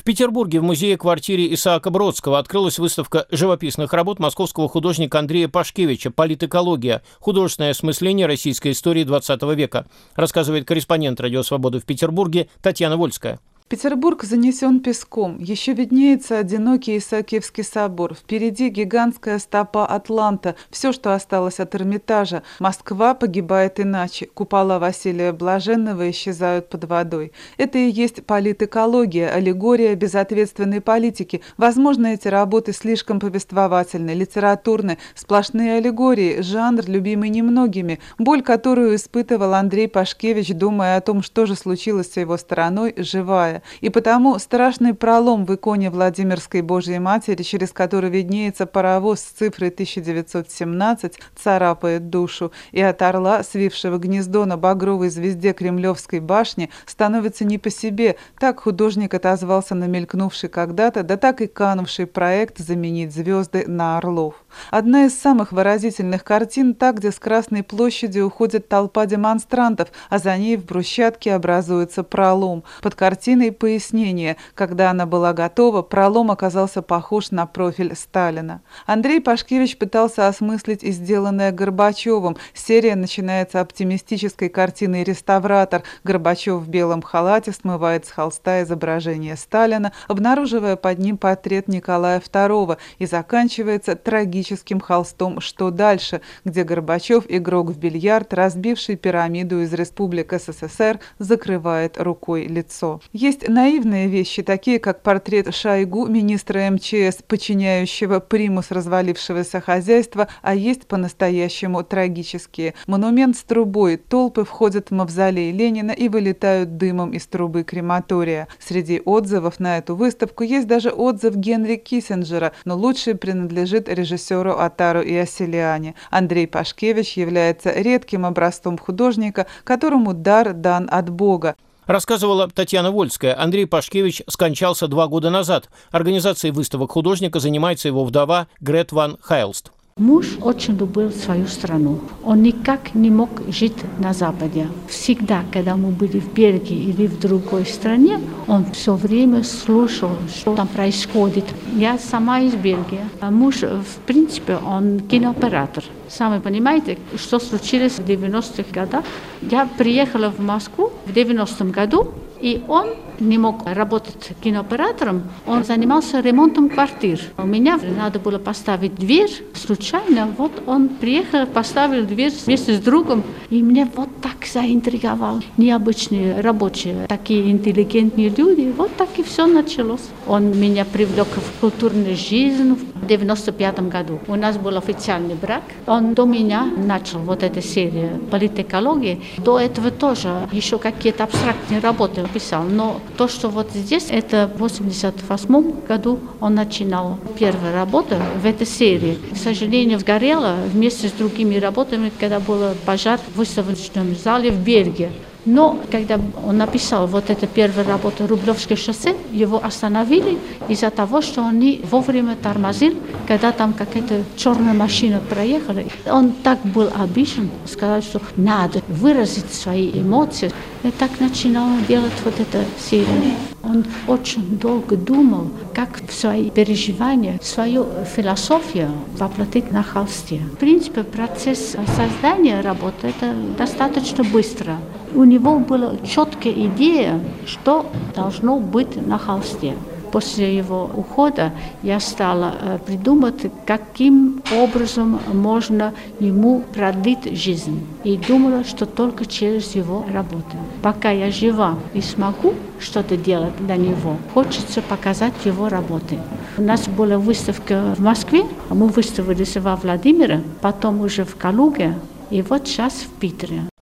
Петербурге в музее-квартире Исаака Бродского открылась выставка живописных работ московского художника Андрея Пашкевича «Политэкология. Художественное осмысление российской истории XX века», рассказывает корреспондент «Радио Свобода» в Петербурге Татьяна Вольская. Петербург занесен песком. Еще виднеется одинокий Исаакиевский собор. Впереди гигантская стопа Атланта. Все, что осталось от Эрмитажа. Москва погибает иначе. Купола Василия Блаженного исчезают под водой. Это и есть политэкология, аллегория безответственной политики. Возможно, эти работы слишком повествовательны, литературны, сплошные аллегории, жанр, любимый немногими. Боль, которую испытывал Андрей Пашкевич, думая о том, что же случилось с его стороной, живая. И потому страшный пролом в иконе Владимирской Божьей Матери, через который виднеется паровоз с цифрой 1917, царапает душу, и от орла, свившего гнездо на багровой звезде Кремлевской башни, становится не по себе. Так художник отозвался на мелькнувший когда-то, да так и канувший проект заменить звезды на орлов. Одна из самых выразительных картин та, где с Красной площади уходит толпа демонстрантов, а за ней в брусчатке образуется пролом. Под картиной пояснение: когда она была готова, пролом оказался похож на профиль Сталина. Андрей Пашкевич пытался осмыслить и сделанное Горбачевым. Серия начинается оптимистической картиной «Реставратор». Горбачев в белом халате смывает с холста изображение Сталина, обнаруживая под ним портрет Николая II, и заканчивается трагическим холстом «Что дальше?», где Горбачев, игрок в бильярд, разбивший пирамиду из республик СССР, закрывает рукой лицо. Есть наивные вещи, такие как портрет Шойгу, министра МЧС, подчиняющего примус развалившегося хозяйства, а есть по-настоящему трагические. Монумент с трубой, толпы входят в мавзолей Ленина и вылетают дымом из трубы крематория. Среди отзывов на эту выставку есть даже отзыв Генри Киссинджера, но лучший принадлежит режиссеру Отару Иосилиани. Андрей Пашкевич является редким образцом художника, которому дар дан от Бога. Рассказывала Татьяна Вольская. Андрей Пашкевич скончался 2 года назад. Организацией выставок художника занимается его вдова Грет ван Хайлст. Муж очень любил свою страну. Он никак не мог жить на Западе. Всегда, когда мы были в Бельгии или в другой стране, он все время слушал, что там происходит. Я сама из Бельгии. А муж, в принципе, он кинооператор. Сами понимаете, что случилось в 90-х годах. Я приехала в Москву в 90-м году, и он не мог работать кинооператором, он занимался ремонтом квартир. У меня надо было поставить дверь. Случайно вот он приехал, поставил дверь вместе с другом, и меня вот так заинтриговал. Необычные рабочие, такие интеллигентные люди. Вот так и все началось. Он меня привлек в культурную жизнь в 95-м году. У нас был официальный брак. Он до меня начал вот эту серию политэкологии. До этого тоже еще какие-то абстрактные работы писал. Но то, что вот здесь, это в 1988 году он начинал первую работу в этой серии. К сожалению, сгорела вместе с другими работами, когда был пожар в выставочном зале в Бельгии. Но когда он написал вот эту первую работу «Рублевское шоссе», его остановили из-за того, что он не вовремя тормозил, когда там какая-то черная машина проехала. Он так был обижен, сказал, что надо выразить свои эмоции. И так начинал делать вот эту серию. Он очень долго думал, как свои переживания, свою философию воплотить на холсте. В принципе, процесс создания работы – это достаточно быстро. У него была четкая идея, что должно быть на холсте. После его ухода я стала придумать, каким образом можно ему продлить жизнь. И думала, что только через его работу. Пока я жива и смогу что-то делать для него, хочется показать его работы. У нас была выставка в Москве, мы выставились во Владимире, потом уже в Калуге, и вот сейчас в Питере.